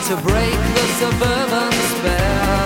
to break the suburban spell.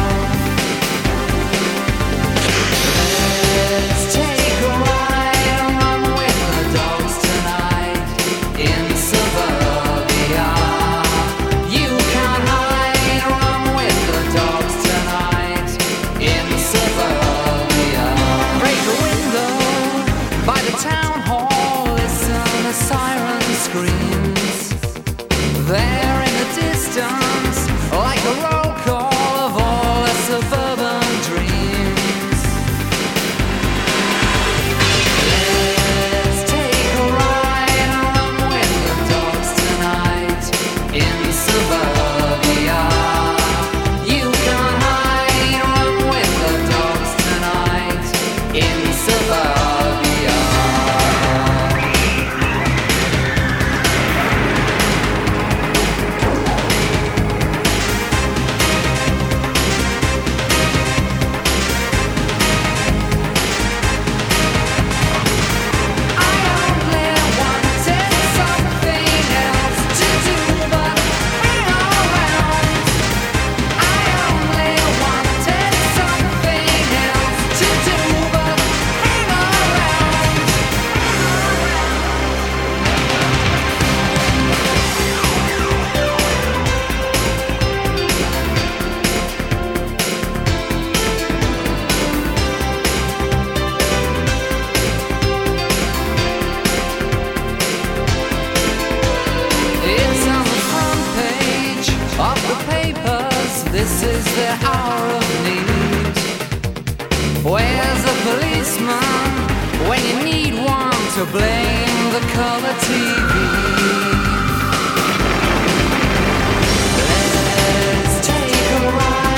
Let's take a ride and run with the dogs tonight in suburbia. You can hide, run with the dogs tonight in suburbia. Break a window by the town hall, listen as siren screams. There in the distance, like a roll call of all the suburban dreams. Let's take a ride and run with the dogs tonight in suburbia. You can hide, run with the dogs tonight in suburbia. This is the hour of need. Where's the policeman when you need one to blame the color TV?